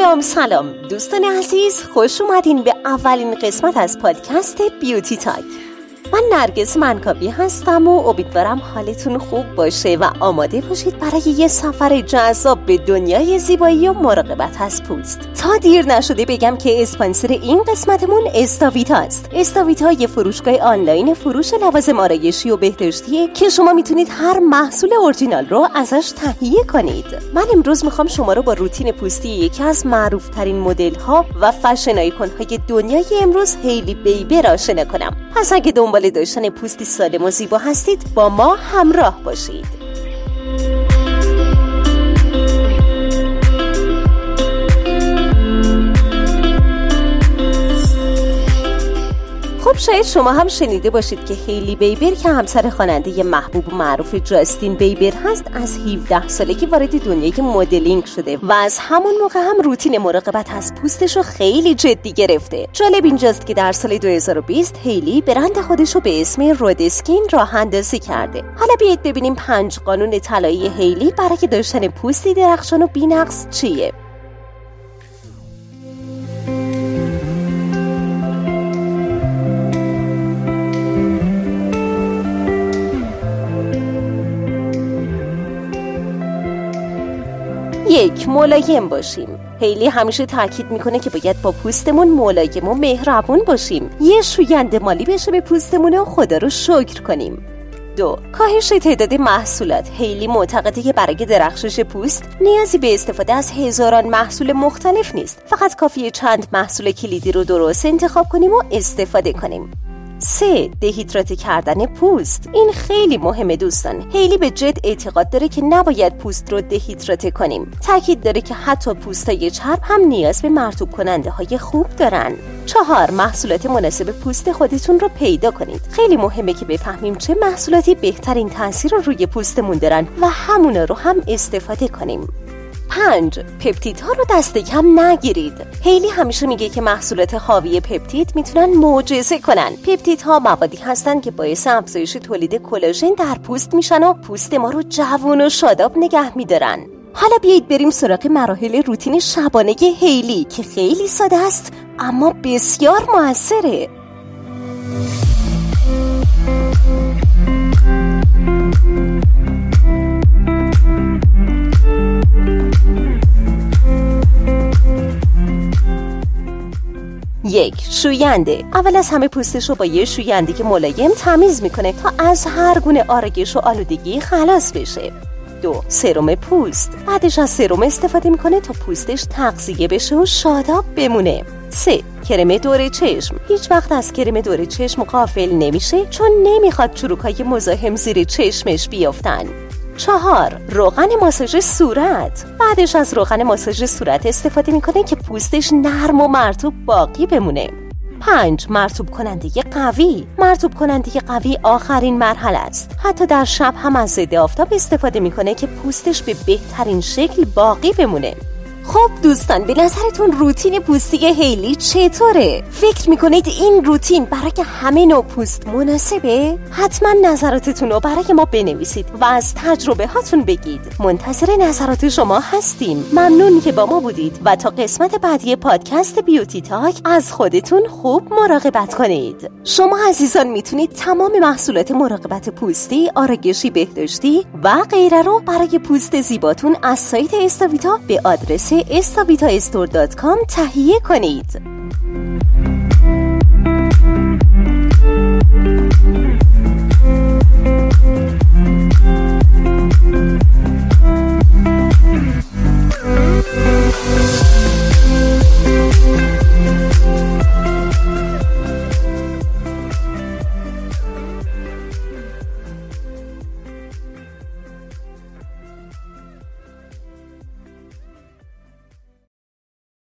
سلام دوستان عزیز، خوش اومدین به اولین قسمت از پادکست بیوتی تاک. من نرگس منکابی هستم و امیدوارم حالتون خوب باشه و آماده باشید برای یه سفر جذاب به دنیای زیبایی و مراقبت از پوست. تا دیر نشده بگم که اسپانسر این قسمتمون استاویتا است. استاویتا یه فروشگاه آنلاین فروش لوازم آرایشی و بهداشتیه که شما میتونید هر محصول اورجینال رو ازش تهیه کنید. من امروز میخوام شما رو با روتین پوستی یکی از معروف ترین مدل ها و فشن آیکون های دنیای امروز هیلی بیبر آشنا کنم. پس اگه دنبال داشتن پوستی سالم و زیبا هستید با ما همراه باشید. خب شاید شما هم شنیده باشید که هیلی بیبر که همسر خواننده محبوب و معروف جاستین بیبر هست از 17 سالگی وارد دنیای مدلینگ شده و از همون موقع هم روتین مراقبت از پوستش رو خیلی جدی گرفته. جالب اینجاست که در سال 2020 هیلی برند خودش رو به اسم رود اسکین راه اندازی کرده. حالا بیایید ببینیم 5 قانون طلایی هیلی برای داشتن پوستی درخشان و بی‌نقص چیه. یک، ملایم باشیم. هیلی همیشه تاکید میکنه که باید با پوستمون ملایم و مهربون باشیم. یه شوینده مالی بشه به پوستمون و خدا رو شکر کنیم. 2، کاهش تعداد محصولات. هیلی معتقده که برای درخشش پوست نیازی به استفاده از هزاران محصول مختلف نیست. فقط کافیه چند محصول کلیدی رو درست انتخاب کنیم و استفاده کنیم. 3، دهیدراته کردن پوست. این خیلی مهمه دوستان. هیلی به جد اعتقاد داره که نباید پوست رو دهیدراته کنیم. تاکید داره که حتی پوستای چرب هم نیاز به مرطوب کننده های خوب دارن. 4، محصولات مناسب پوست خودتون رو پیدا کنید. خیلی مهمه که بفهمیم چه محصولاتی بهترین تاثیر رو روی پوستمون دارن و همونا رو هم استفاده کنیم. 5، پپتیدها رو دست کم نگیرید. هیلی همیشه میگه که محصولات حاوی پپتید میتونن معجزه کنن. پپتیدها موادی هستن که باعث افزایش تولید کلاژن در پوست میشن و پوست ما رو جوون و شاداب نگه میدارن. حالا بیایید بریم سراغ مراحل روتین شبانه هیلی که خیلی ساده است اما بسیار موثره. یک، شوینده. اول از همه پوستش رو با یه شوینده که ملایم تمیز میکنه تا از هر گونه آرگش و آلودگی خلاص بشه. 2، سرم پوست. بعدش از سرم استفاده میکنه تا پوستش تغذیه بشه و شاداب بمونه. 3، کرم دور چشم. هیچ وقت از کرم دور چشم غافل نمیشه چون نمیخواد چروکای مزاحم زیر چشمش بیافتن. 4، روغن ماساژ صورت. بعدش از روغن ماساژ صورت استفاده میکنه که پوستش نرم و مرطوب باقی بمونه. 5، مرطوب کننده قوی. مرطوب کننده قوی آخرین مرحله است. حتی در شب هم از ضد آفتاب استفاده میکنه که پوستش به بهترین شکل باقی بمونه. خب دوستان، به نظرتون روتین پوستی هیلی چطوره؟ فکر میکنید این روتین برای همه نوع پوست مناسبه؟ حتما نظراتتون رو برای ما بنویسید و از تجربه هاتون بگید. منتظر نظرات شما هستیم. ممنون که با ما بودید و تا قسمت بعدی پادکست بیوتی تاک از خودتون خوب مراقبت کنید. شما عزیزان میتونید تمام محصولات مراقبت پوستی، آرایشی، بهداشتی و غیره رو برای پوست زیباتون از سایت استاویتا به آدرس estavitaestore.com تهیه کنید.